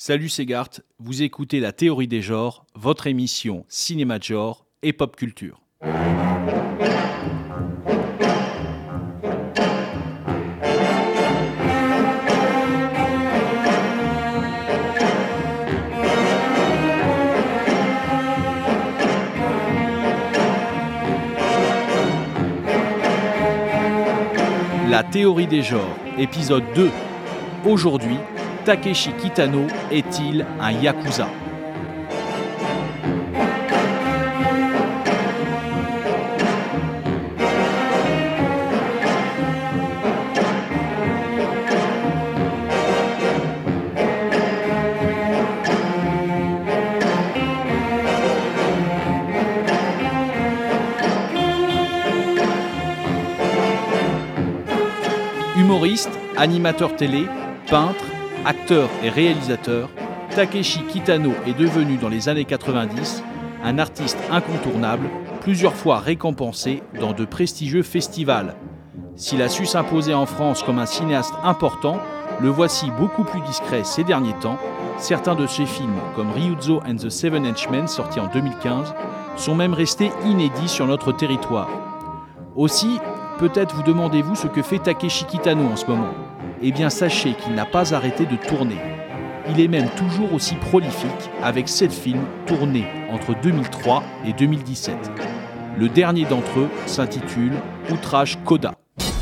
Salut, c'est Gart, vous écoutez La Théorie des genres, votre émission cinéma de genre et pop culture. La Théorie des genres, épisode 2. Aujourd'hui, Takeshi Kitano est-il un yakuza ? Humoriste, animateur télé, peintre, acteur et réalisateur, Takeshi Kitano est devenu dans les années 90 un artiste incontournable, plusieurs fois récompensé dans de prestigieux festivals. S'il a su s'imposer en France comme un cinéaste important, le voici beaucoup plus discret ces derniers temps. Certains de ses films, comme Ryuzo and the Seven Henchmen, sorti en 2015, sont même restés inédits sur notre territoire. Aussi, peut-être vous demandez-vous ce que fait Takeshi Kitano en ce moment. Eh bien, sachez qu'il n'a pas arrêté de tourner. Il est même toujours aussi prolifique, avec 7 films tournés entre 2003 et 2017. Le dernier d'entre eux s'intitule Outrage Coda.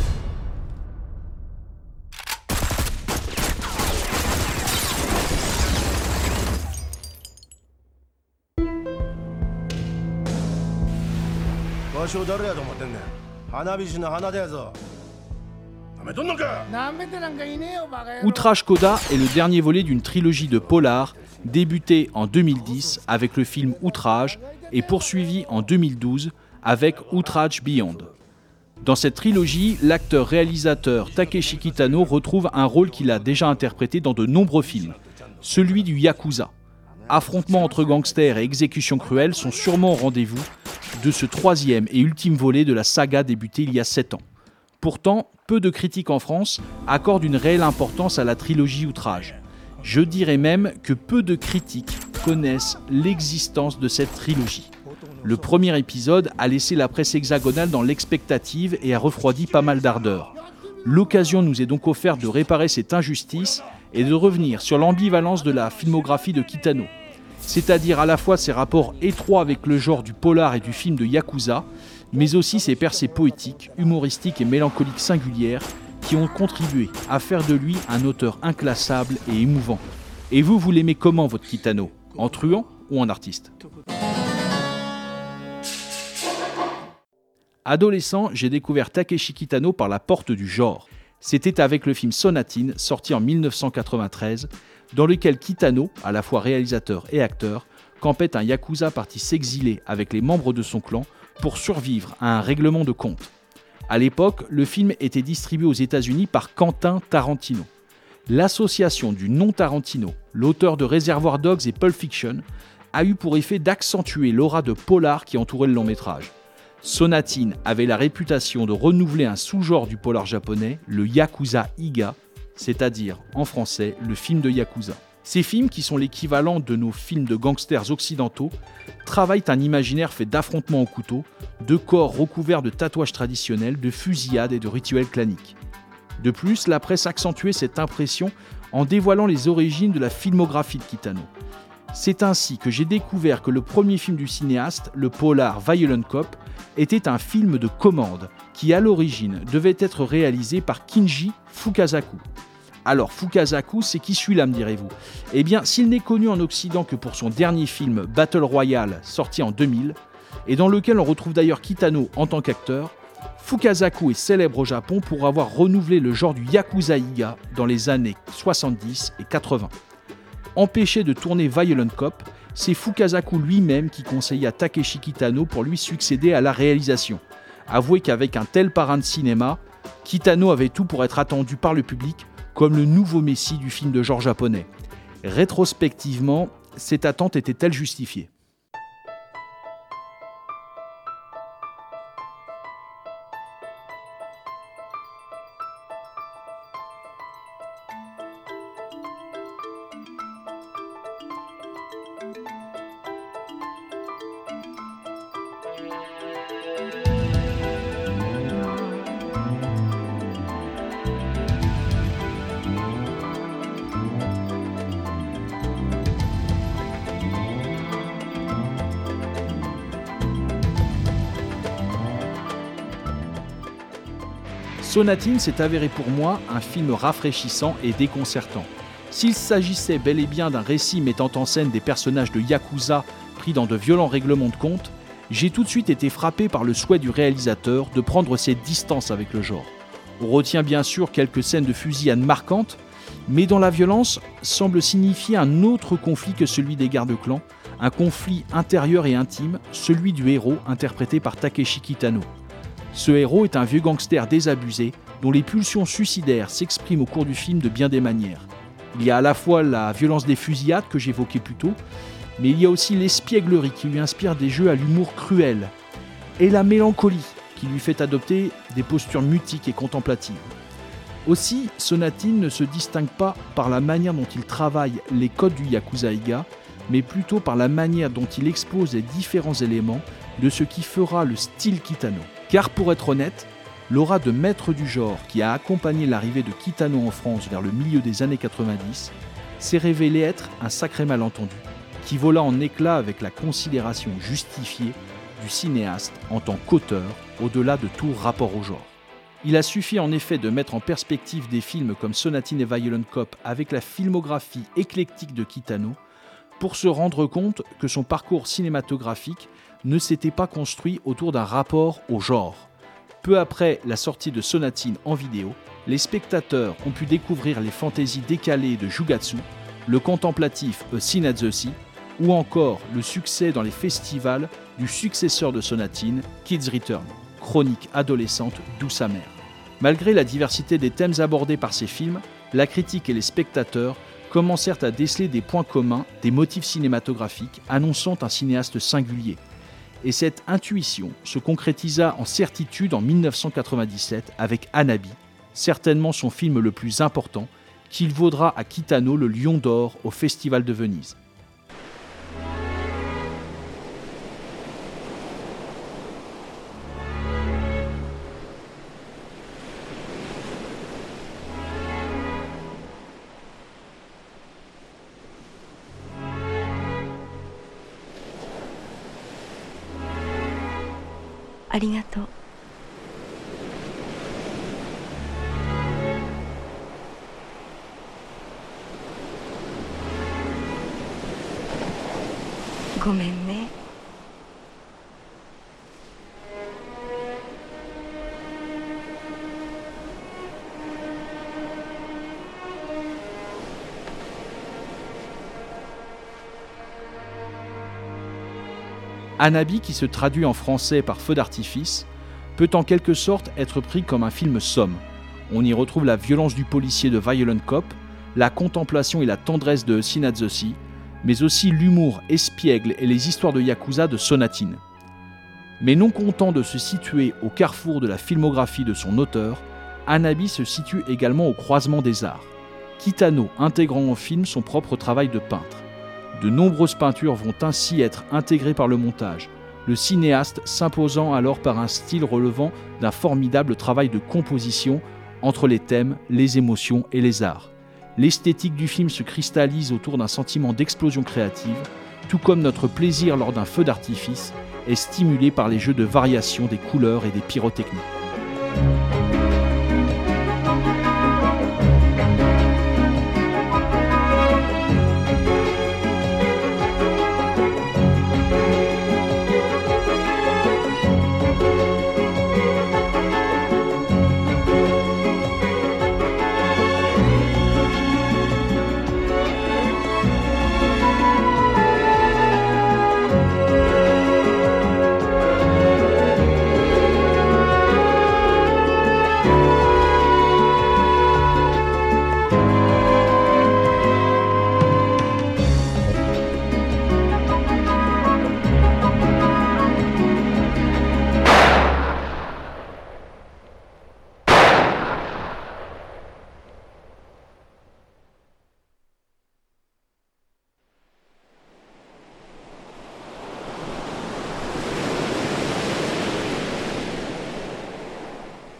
Outrage Coda est le dernier volet d'une trilogie de polar débutée en 2010 avec le film Outrage et poursuivi en 2012 avec Outrage Beyond. Dans cette trilogie, l'acteur-réalisateur Takeshi Kitano retrouve un rôle qu'il a déjà interprété dans de nombreux films, celui du yakuza. Affrontements entre gangsters et exécutions cruelles sont sûrement au rendez-vous de ce troisième et ultime volet de la saga débutée il y a 7 ans. Pourtant, peu de critiques en France accordent une réelle importance à la trilogie Outrage. Je dirais même que peu de critiques connaissent l'existence de cette trilogie. Le premier épisode a laissé la presse hexagonale dans l'expectative et a refroidi pas mal d'ardeur. L'occasion nous est donc offerte de réparer cette injustice et de revenir sur l'ambivalence de la filmographie de Kitano, c'est-à-dire à la fois ses rapports étroits avec le genre du polar et du film de yakuza, mais aussi ses percées poétiques, humoristiques et mélancoliques singulières qui ont contribué à faire de lui un auteur inclassable et émouvant. Et vous l'aimez comment, votre Kitano ? En truand ou en artiste ? Adolescent, j'ai découvert Takeshi Kitano par la porte du genre. C'était avec le film Sonatine, sorti en 1993, dans lequel Kitano, à la fois réalisateur et acteur, campait un yakuza parti s'exiler avec les membres de son clan pour survivre à un règlement de compte. À l'époque, le film était distribué aux États-Unis par Quentin Tarantino. L'association du nom Tarantino, l'auteur de Reservoir Dogs et Pulp Fiction, a eu pour effet d'accentuer l'aura de polar qui entourait le long-métrage. Sonatine avait la réputation de renouveler un sous-genre du polar japonais, le Yakuza Iga, c'est-à-dire, en français, le film de Yakuza. Ces films, qui sont l'équivalent de nos films de gangsters occidentaux, travaillent un imaginaire fait d'affrontements au couteau, de corps recouverts de tatouages traditionnels, de fusillades et de rituels claniques. De plus, la presse accentuait cette impression en dévoilant les origines de la filmographie de Kitano. C'est ainsi que j'ai découvert que le premier film du cinéaste, le polar Violent Cop, était un film de commande qui, à l'origine, devait être réalisé par Kinji Fukasaku. Alors, Fukasaku, c'est qui celui-là, me direz-vous ? Eh bien, s'il n'est connu en Occident que pour son dernier film Battle Royale, sorti en 2000, et dans lequel on retrouve d'ailleurs Kitano en tant qu'acteur, Fukasaku est célèbre au Japon pour avoir renouvelé le genre du Yakuza Iga dans les années 70 et 80. Empêché de tourner Violent Cop, c'est Fukasaku lui-même qui conseilla Takeshi Kitano pour lui succéder à la réalisation. Avouez qu'avec un tel parrain de cinéma, Kitano avait tout pour être attendu par le public comme le nouveau messie du film de genre japonais. Rétrospectivement, cette attente était-elle justifiée ? Sonatine s'est avéré pour moi un film rafraîchissant et déconcertant. S'il s'agissait bel et bien d'un récit mettant en scène des personnages de Yakuza pris dans de violents règlements de compte, j'ai tout de suite été frappé par le souhait du réalisateur de prendre ses distances avec le genre. On retient bien sûr quelques scènes de fusillade marquantes, mais dont la violence semble signifier un autre conflit que celui des guerres de clans, un conflit intérieur et intime, celui du héros interprété par Takeshi Kitano. Ce héros est un vieux gangster désabusé dont les pulsions suicidaires s'expriment au cours du film de bien des manières. Il y a à la fois la violence des fusillades que j'évoquais plus tôt, mais il y a aussi l'espièglerie qui lui inspire des jeux à l'humour cruel, et la mélancolie qui lui fait adopter des postures mutiques et contemplatives. Aussi, Sonatine ne se distingue pas par la manière dont il travaille les codes du Yakuza Eiga, mais plutôt par la manière dont il expose les différents éléments de ce qui fera le style Kitano. Car pour être honnête, l'aura de maître du genre qui a accompagné l'arrivée de Kitano en France vers le milieu des années 90 s'est révélé être un sacré malentendu, qui vola en éclats avec la considération justifiée du cinéaste en tant qu'auteur, au-delà de tout rapport au genre. Il a suffi en effet de mettre en perspective des films comme Sonatine et Violent Cop avec la filmographie éclectique de Kitano pour se rendre compte que son parcours cinématographique ne s'était pas construit autour d'un rapport au genre. Peu après la sortie de Sonatine en vidéo, les spectateurs ont pu découvrir les fantaisies décalées de Jugatsu, le contemplatif A Sin at the Sea, ou encore le succès dans les festivals du successeur de Sonatine, Kids Return, chronique adolescente douce amère. Malgré la diversité des thèmes abordés par ces films, la critique et les spectateurs commencèrent à déceler des points communs, des motifs cinématographiques annonçant un cinéaste singulier. Et cette intuition se concrétisa en certitude en 1997 avec Hanabi, certainement son film le plus important, qu'il vaudra à Kitano le Lion d'Or au Festival de Venise. Arigato. Gomen ne. Hanabi, qui se traduit en français par Feu d'artifice, peut en quelque sorte être pris comme un film somme. On y retrouve la violence du policier de Violent Cop, la contemplation et la tendresse de A Sin at the Sea, mais aussi l'humour espiègle et les histoires de Yakuza de Sonatine. Mais non content de se situer au carrefour de la filmographie de son auteur, Hanabi se situe également au croisement des arts, Kitano intégrant au film son propre travail de peintre. De nombreuses peintures vont ainsi être intégrées par le montage, le cinéaste s'imposant alors par un style relevant d'un formidable travail de composition entre les thèmes, les émotions et les arts. L'esthétique du film se cristallise autour d'un sentiment d'explosion créative, tout comme notre plaisir lors d'un feu d'artifice est stimulé par les jeux de variation des couleurs et des pyrotechnies.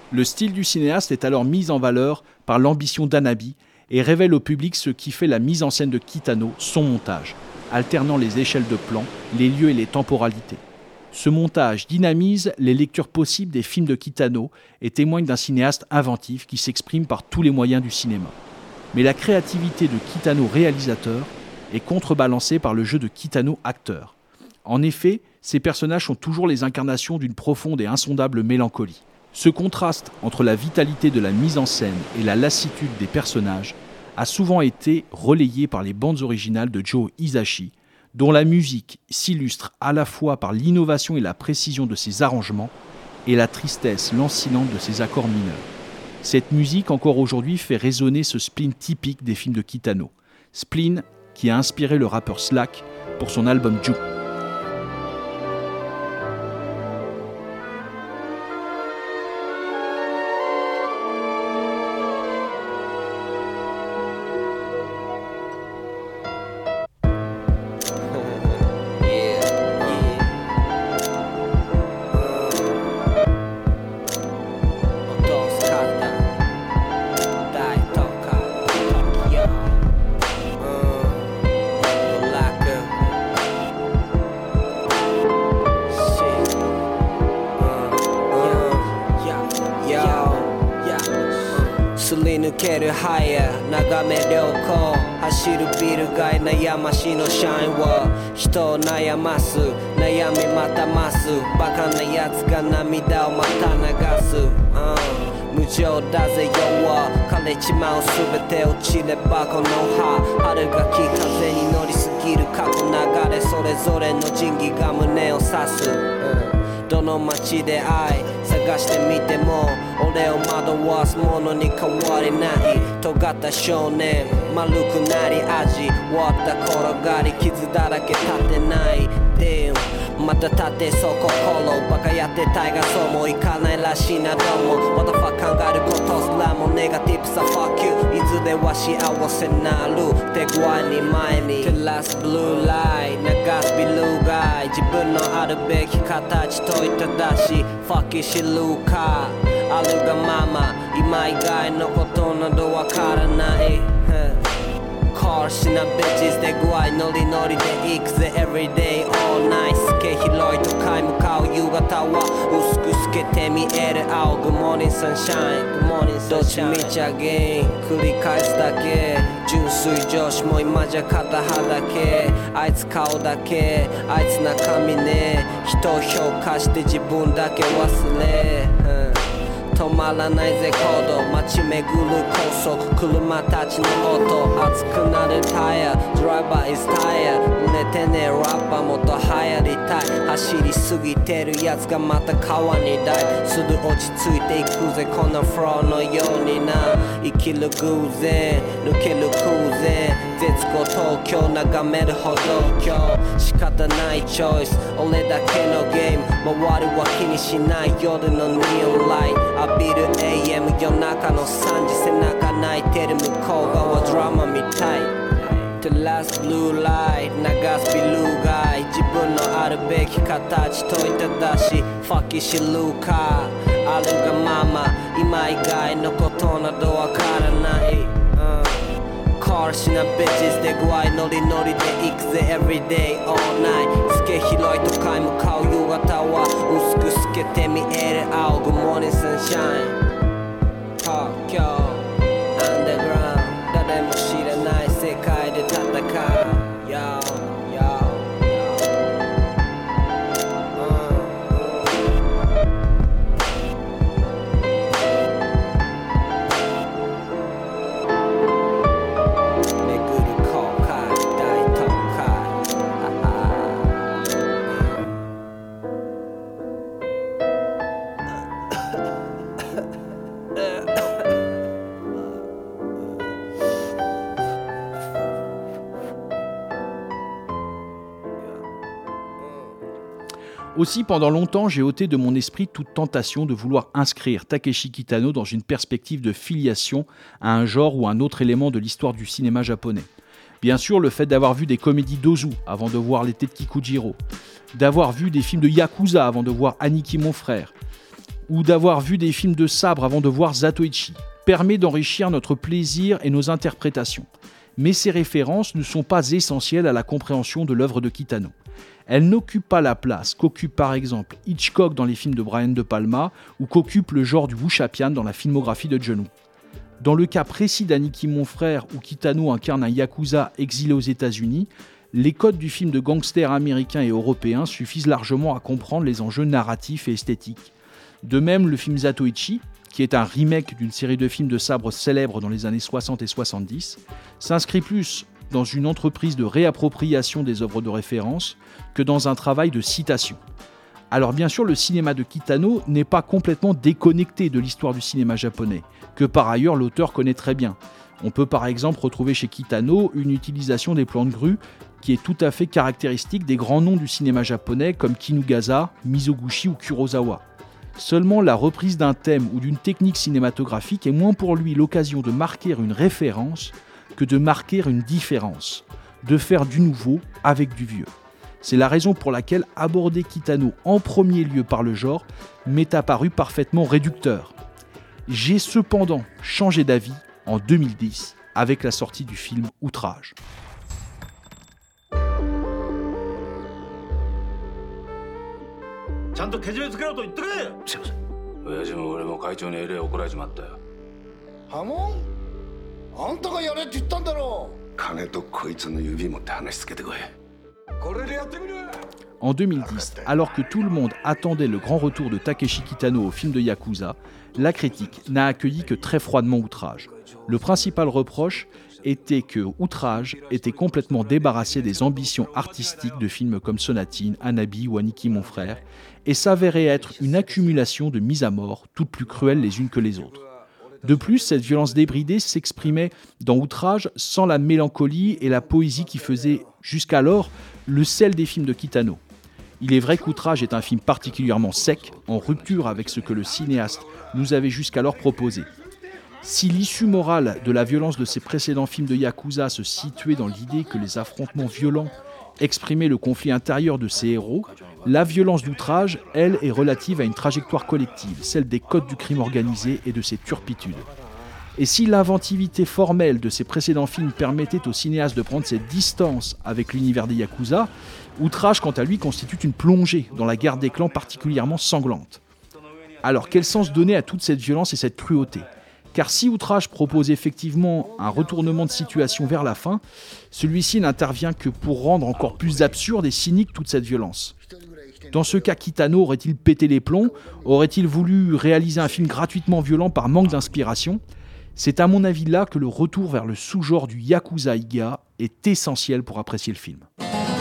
Le style du cinéaste est alors mis en valeur par l'ambition d'Hanabi et révèle au public ce qui fait la mise en scène de Kitano, son montage, alternant les échelles de plan, les lieux et les temporalités. Ce montage dynamise les lectures possibles des films de Kitano et témoigne d'un cinéaste inventif qui s'exprime par tous les moyens du cinéma. Mais la créativité de Kitano réalisateur est contrebalancée par le jeu de Kitano acteur. En effet, ces personnages sont toujours les incarnations d'une profonde et insondable mélancolie. Ce contraste entre la vitalité de la mise en scène et la lassitude des personnages a souvent été relayé par les bandes originales de Joe Hisaishi, dont la musique s'illustre à la fois par l'innovation et la précision de ses arrangements et la tristesse lancinante de ses accords mineurs. Cette musique, encore aujourd'hui, fait résonner ce spleen typique des films de Kitano. Spleen qui a inspiré le rappeur Slack pour son album Ju. 眺め良好走るビル街悩ましのシャインは人を悩ます悩みまたますバカなやつが涙をまた流す、無情だぜ世は枯れちまう全て落ちればこの葉春がき風に乗りすぎる過去流れそれぞれの仁義が胸を刺す、どの街で愛探してみても俺を惑わすものに変わりない尖った少年丸くなり味割った転がり傷だらけ立てないでまた立てそう心バカやってたいがそうもいかないらしいなどうも What the fuck 考えることすらもネガティブさ Fuck you いずれは幸せなる手具合に前に照らすブルーライ流すビル街自分のあるべき形問いただし Fuck you 知るかあるがまま今以外のことなどわからないコーシなビッチズで具合ノリノリで行くぜ Everyday all night 透け広い都会向かう夕方は薄く透けて見える青 Good morning sunshine Good morning sunshine どっちみちゃげん繰り返すだけ純粋上司も今じゃ片歯だけあいつ顔だけあいつ中身ね人を評価して自分だけ忘れ、止まらないぜ行動街巡る高速車たちの音熱くなるタイヤドライバー is tired 売れてねラッパーもっと流行りたい走りすぎてるやつがまた川にダイすぐ落ち着いていくぜこのフローのようにな生きる偶然抜ける空前絶後東京眺める歩道橋仕方ないチョイス俺だけのゲーム周りは気にしない夜のニオンライト浴びる AM 夜中の3時背中泣いてる向こう側ドラマみたい照らすブルーライト流すビル街自分のあるべき形問いただし Fuck you 知るかあるがまま今以外のことなどわからないコーシなビッチズで具合ノリノリで行くぜ Everyday all night 透け広い都会向かう夕方は薄く透けて見える青 Good morning sunshine 東京アンダーグラウンド誰も知らない世界で戦う Yo Aussi, pendant longtemps, j'ai ôté de mon esprit toute tentation de vouloir inscrire Takeshi Kitano dans une perspective de filiation à un genre ou un autre élément de l'histoire du cinéma japonais. Bien sûr, le fait d'avoir vu des comédies d'Ozu avant de voir L'été de Kikujiro, d'avoir vu des films de Yakuza avant de voir Aniki mon frère, ou d'avoir vu des films de sabre avant de voir Zatoichi permet d'enrichir notre plaisir et nos interprétations. Mais ces références ne sont pas essentielles à la compréhension de l'œuvre de Kitano. Elles n'occupent pas la place qu'occupe par exemple Hitchcock dans les films de Brian De Palma ou qu'occupe le genre du wuxapian dans la filmographie de John Woo. Dans le cas précis d'Aniki mon frère où Kitano incarne un yakuza exilé aux États-Unis, les codes du film de gangsters américains et européens suffisent largement à comprendre les enjeux narratifs et esthétiques. De même, le film Zatoichi, qui est un remake d'une série de films de sabre célèbres dans les années 60 et 70, s'inscrit plus dans une entreprise de réappropriation des œuvres de référence que dans un travail de citation. Alors bien sûr, le cinéma de Kitano n'est pas complètement déconnecté de l'histoire du cinéma japonais, que par ailleurs l'auteur connaît très bien. On peut par exemple retrouver chez Kitano une utilisation des plans de grue qui est tout à fait caractéristique des grands noms du cinéma japonais comme Kinugasa, Mizoguchi ou Kurosawa. Seulement la reprise d'un thème ou d'une technique cinématographique est moins pour lui l'occasion de marquer une référence que de marquer une différence, de faire du nouveau avec du vieux. C'est la raison pour laquelle aborder Kitano en premier lieu par le genre m'est apparu parfaitement réducteur. J'ai cependant changé d'avis en 2010 avec la sortie du film Outrage. ちゃんとけじめつけろと言ってくれ。すいません。親父も俺も会長にえれ怒られちまったよ。 ハモン？あんたがやれって言ったんだろう。金とこいつの指持って話つけてこい。これでやってみろよ。 En 2010, alors que tout le monde attendait le grand retour de Takeshi Kitano au film de Yakuza, la critique n'a accueilli que très froidement Outrage. Le principal reproche était que Outrage était complètement débarrassé des ambitions artistiques de films comme Sonatine, Hanabi ou Aniki mon frère, et s'avérait être une accumulation de mises à mort, toutes plus cruelles les unes que les autres. De plus, cette violence débridée s'exprimait dans Outrage sans la mélancolie et la poésie qui faisaient jusqu'alors le sel des films de Kitano. Il est vrai qu'Outrage est un film particulièrement sec, en rupture avec ce que le cinéaste nous avait jusqu'alors proposé. Si l'issue morale de la violence de ses précédents films de Yakuza se situait dans l'idée que les affrontements violents exprimaient le conflit intérieur de ses héros, la violence d'Outrage, elle, est relative à une trajectoire collective, celle des codes du crime organisé et de ses turpitudes. Et si l'inventivité formelle de ses précédents films permettait au cinéaste de prendre ses distances avec l'univers des Yakuza, Outrage, quant à lui, constitue une plongée dans la guerre des clans particulièrement sanglante. Alors, quel sens donner à toute cette violence et cette cruauté ? Car si Outrage propose effectivement un retournement de situation vers la fin, celui-ci n'intervient que pour rendre encore plus absurde et cynique toute cette violence. Dans ce cas, Kitano aurait-il pété les plombs ? Aurait-il voulu réaliser un film gratuitement violent par manque d'inspiration ? C'est à mon avis là que le retour vers le sous-genre du Yakuza-iga est essentiel pour apprécier le film.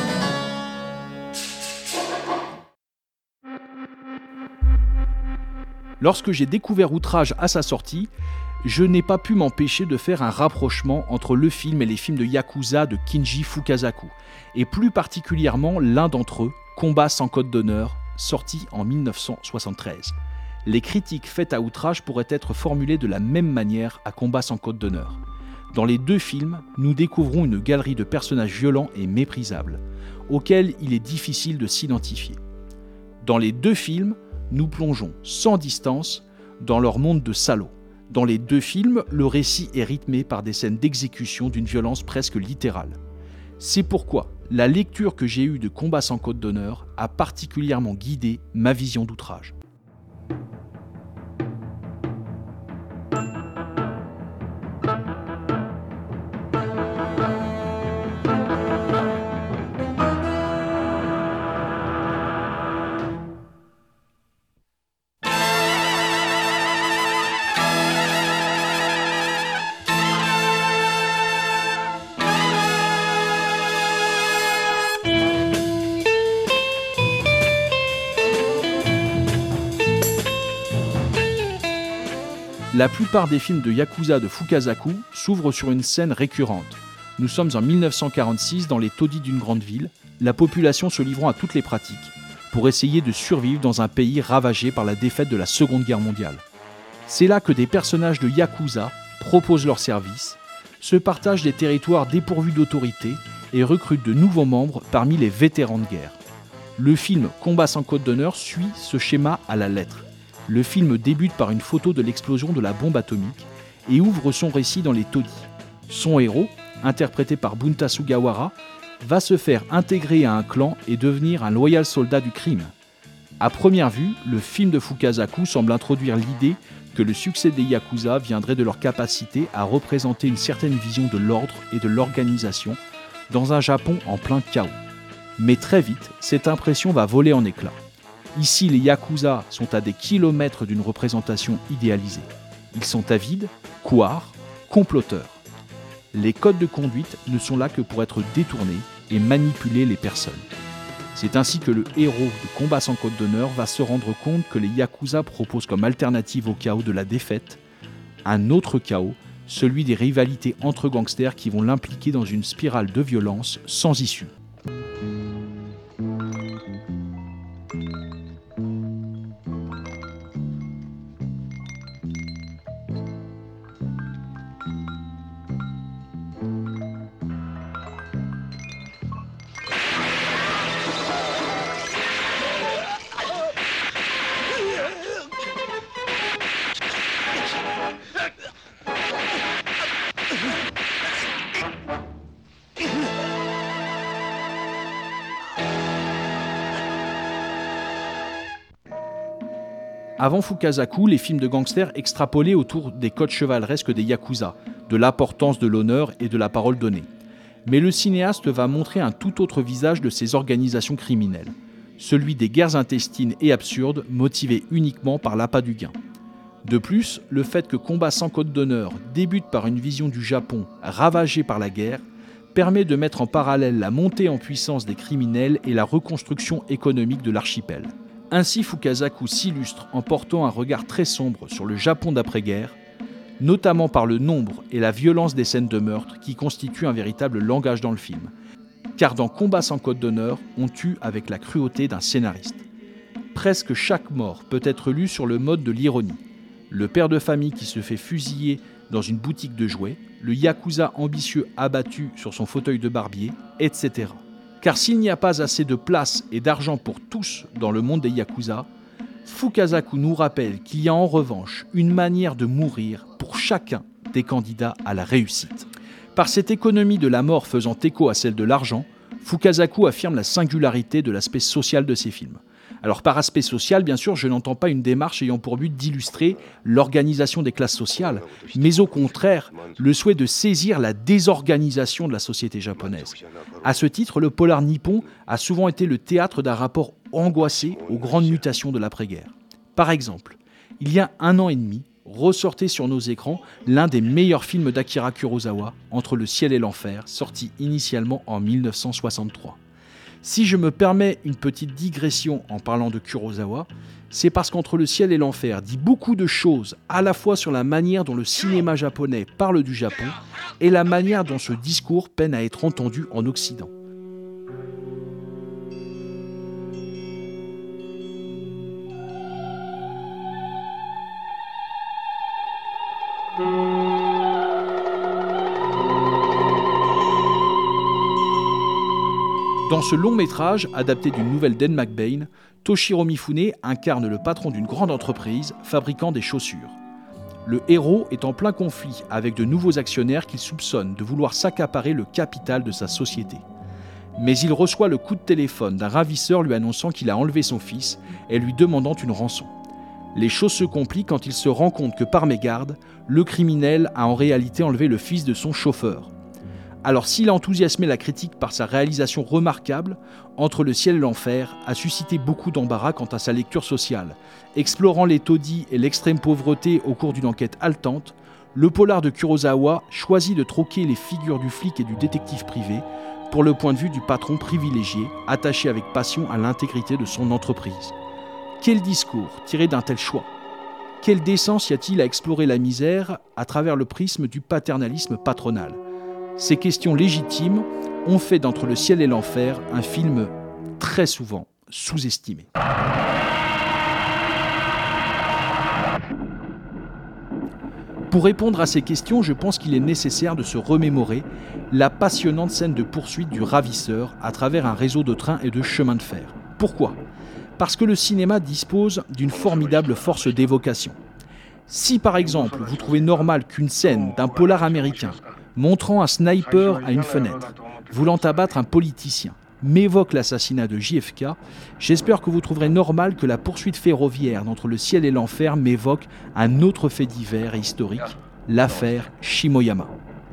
Lorsque j'ai découvert Outrage à sa sortie, je n'ai pas pu m'empêcher de faire un rapprochement entre le film et les films de Yakuza de Kinji Fukasaku, et plus particulièrement l'un d'entre eux, Combat sans code d'honneur, sorti en 1973. Les critiques faites à Outrage pourraient être formulées de la même manière à Combat sans code d'honneur. Dans les deux films, nous découvrons une galerie de personnages violents et méprisables, auxquels il est difficile de s'identifier. Dans les deux films, nous plongeons sans distance dans leur monde de salauds. Dans les deux films, le récit est rythmé par des scènes d'exécution d'une violence presque littérale. C'est pourquoi la lecture que j'ai eue de Combat sans code d'honneur a particulièrement guidé ma vision d'Outrage. La plupart des films de Yakuza de Fukasaku s'ouvrent sur une scène récurrente. Nous sommes en 1946 dans les taudis d'une grande ville, la population se livrant à toutes les pratiques, pour essayer de survivre dans un pays ravagé par la défaite de la Seconde Guerre mondiale. C'est là que des personnages de Yakuza proposent leurs services, se partagent des territoires dépourvus d'autorité et recrutent de nouveaux membres parmi les vétérans de guerre. Le film Combat sans code d'honneur suit ce schéma à la lettre. Le film débute par une photo de l'explosion de la bombe atomique et ouvre son récit dans les taudis. Son héros, interprété par Bunta Sugawara, va se faire intégrer à un clan et devenir un loyal soldat du crime. À première vue, le film de Fukasaku semble introduire l'idée que le succès des Yakuza viendrait de leur capacité à représenter une certaine vision de l'ordre et de l'organisation dans un Japon en plein chaos. Mais très vite, cette impression va voler en éclats. Ici, les Yakuza sont à des kilomètres d'une représentation idéalisée. Ils sont avides, couards, comploteurs. Les codes de conduite ne sont là que pour être détournés et manipuler les personnes. C'est ainsi que le héros de Combat sans code d'honneur va se rendre compte que les Yakuza proposent comme alternative au chaos de la défaite un autre chaos, celui des rivalités entre gangsters qui vont l'impliquer dans une spirale de violence sans issue. Avant Fukasaku, les films de gangsters extrapolaient autour des codes chevaleresques des Yakuza, de l'importance de l'honneur et de la parole donnée. Mais le cinéaste va montrer un tout autre visage de ces organisations criminelles, celui des guerres intestines et absurdes motivées uniquement par l'appât du gain. De plus, le fait que Combat sans code d'honneur débute par une vision du Japon ravagé par la guerre permet de mettre en parallèle la montée en puissance des criminels et la reconstruction économique de l'archipel. Ainsi, Fukasaku s'illustre en portant un regard très sombre sur le Japon d'après-guerre, notamment par le nombre et la violence des scènes de meurtre qui constituent un véritable langage dans le film. Car dans Combat sans code d'honneur, on tue avec la cruauté d'un scénariste. Presque chaque mort peut être lue sur le mode de l'ironie. Le père de famille qui se fait fusiller dans une boutique de jouets, le yakuza ambitieux abattu sur son fauteuil de barbier, etc. Car s'il n'y a pas assez de place et d'argent pour tous dans le monde des Yakuza, Fukasaku nous rappelle qu'il y a en revanche une manière de mourir pour chacun des candidats à la réussite. Par cette économie de la mort faisant écho à celle de l'argent, Fukasaku affirme la singularité de l'aspect social de ses films. Alors par aspect social, bien sûr, je n'entends pas une démarche ayant pour but d'illustrer l'organisation des classes sociales, mais au contraire, le souhait de saisir la désorganisation de la société japonaise. À ce titre, le polar nippon a souvent été le théâtre d'un rapport angoissé aux grandes mutations de l'après-guerre. Par exemple, il y a 1 an et demi, ressortait sur nos écrans l'un des meilleurs films d'Akira Kurosawa, Entre le ciel et l'enfer, sorti initialement en 1963. Si je me permets une petite digression en parlant de Kurosawa, c'est parce qu'Entre le ciel et l'enfer dit beaucoup de choses à la fois sur la manière dont le cinéma japonais parle du Japon et la manière dont ce discours peine à être entendu en Occident. Dans ce long métrage, adapté d'une nouvelle d'Ed McBain, Toshiro Mifune incarne le patron d'une grande entreprise fabriquant des chaussures. Le héros est en plein conflit avec de nouveaux actionnaires qu'il soupçonne de vouloir s'accaparer le capital de sa société. Mais il reçoit le coup de téléphone d'un ravisseur lui annonçant qu'il a enlevé son fils et lui demandant une rançon. Les choses se compliquent quand il se rend compte que par mégarde, le criminel a en réalité enlevé le fils de son chauffeur. Alors s'il a enthousiasmé la critique par sa réalisation remarquable, Entre le ciel et l'enfer a suscité beaucoup d'embarras quant à sa lecture sociale. Explorant les taudis et l'extrême pauvreté au cours d'une enquête haletante, le polar de Kurosawa choisit de troquer les figures du flic et du détective privé pour le point de vue du patron privilégié, attaché avec passion à l'intégrité de son entreprise. Quel discours tiré d'un tel choix ? Quelle décence y a-t-il à explorer la misère à travers le prisme du paternalisme patronal ? Ces questions légitimes ont fait d'Entre le ciel et l'enfer un film très souvent sous-estimé. Pour répondre à ces questions, je pense qu'il est nécessaire de se remémorer la passionnante scène de poursuite du ravisseur à travers un réseau de trains et de chemins de fer. Pourquoi ? Parce que le cinéma dispose d'une formidable force d'évocation. Si par exemple vous trouvez normal qu'une scène d'un polar américain montrant un sniper à une fenêtre, voulant abattre un politicien, m'évoque l'assassinat de JFK, j'espère que vous trouverez normal que la poursuite ferroviaire d'entre le ciel et l'enfer m'évoque un autre fait divers et historique, l'affaire Shimoyama.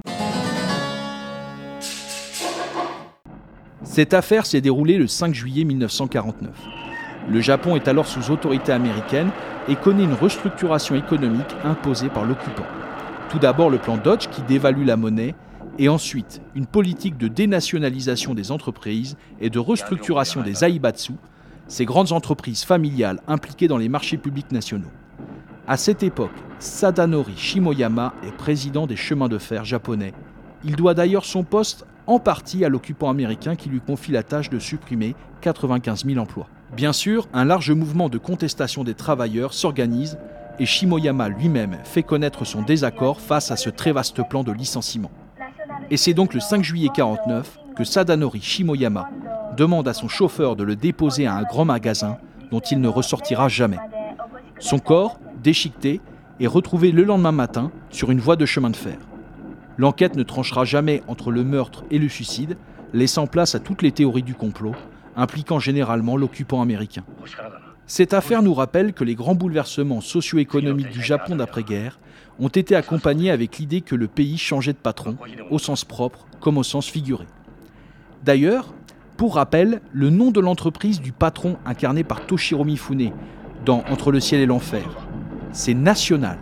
Cette affaire s'est déroulée le 5 juillet 1949. Le Japon est alors sous autorité américaine et connaît une restructuration économique imposée par l'occupant. Tout d'abord le plan Dodge qui dévalue la monnaie et ensuite une politique de dénationalisation des entreprises et de restructuration des aibatsu, ces grandes entreprises familiales impliquées dans les marchés publics nationaux. À cette époque, Sadanori Shimoyama est président des chemins de fer japonais. Il doit d'ailleurs son poste en partie à l'occupant américain qui lui confie la tâche de supprimer 95 000 emplois. Bien sûr, un large mouvement de contestation des travailleurs s'organise et Shimoyama lui-même fait connaître son désaccord face à ce très vaste plan de licenciement. Et c'est donc le 5 juillet 1949 que Sadanori Shimoyama demande à son chauffeur de le déposer à un grand magasin dont il ne ressortira jamais. Son corps, déchiqueté, est retrouvé le lendemain matin sur une voie de chemin de fer. L'enquête ne tranchera jamais entre le meurtre et le suicide, laissant place à toutes les théories du complot, impliquant généralement l'occupant américain. Cette affaire nous rappelle que les grands bouleversements socio-économiques du Japon d'après-guerre ont été accompagnés avec l'idée que le pays changeait de patron, au sens propre comme au sens figuré. D'ailleurs, pour rappel, le nom de l'entreprise du patron incarné par Toshiro Mifune dans Entre le ciel et l'enfer, c'est National.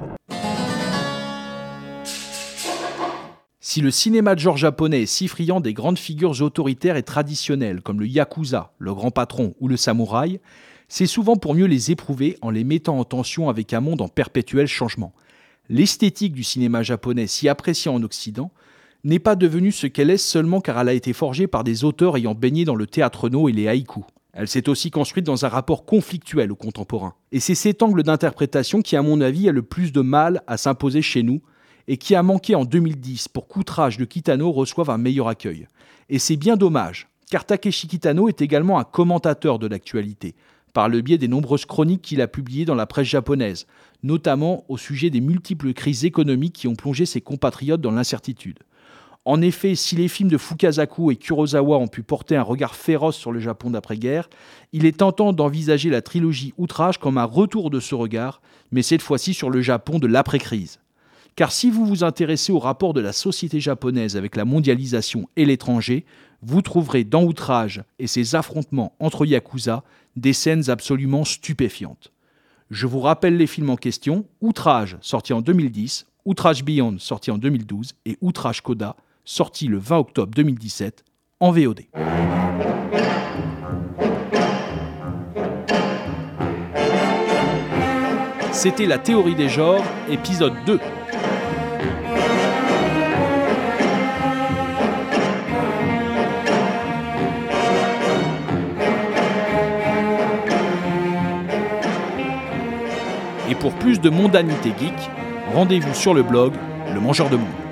Si le cinéma de genre japonais est si friand des grandes figures autoritaires et traditionnelles comme le yakuza, le grand patron ou le samouraï, c'est souvent pour mieux les éprouver en les mettant en tension avec un monde en perpétuel changement. L'esthétique du cinéma japonais, si appréciée en Occident, n'est pas devenue ce qu'elle est seulement car elle a été forgée par des auteurs ayant baigné dans le théâtre no et les haïkus. Elle s'est aussi construite dans un rapport conflictuel au contemporain. Et c'est cet angle d'interprétation qui, à mon avis, a le plus de mal à s'imposer chez nous et qui a manqué en 2010 pour qu'Outrage de Kitano reçoive un meilleur accueil. Et c'est bien dommage, car Takeshi Kitano est également un commentateur de l'actualité, par le biais des nombreuses chroniques qu'il a publiées dans la presse japonaise, notamment au sujet des multiples crises économiques qui ont plongé ses compatriotes dans l'incertitude. En effet, si les films de Fukasaku et Kurosawa ont pu porter un regard féroce sur le Japon d'après-guerre, il est tentant d'envisager la trilogie Outrage comme un retour de ce regard, mais cette fois-ci sur le Japon de l'après-crise. Car si vous vous intéressez au rapport de la société japonaise avec la mondialisation et l'étranger, vous trouverez dans Outrage et ses affrontements entre yakuza des scènes absolument stupéfiantes. Je vous rappelle les films en question, Outrage, sorti en 2010, Outrage Beyond, sorti en 2012, et Outrage Coda, sorti le 20 octobre 2017, en VOD. C'était La théorie des genres, épisode 2. Et pour plus de mondanité geek, rendez-vous sur le blog Le Mangeur de Monde.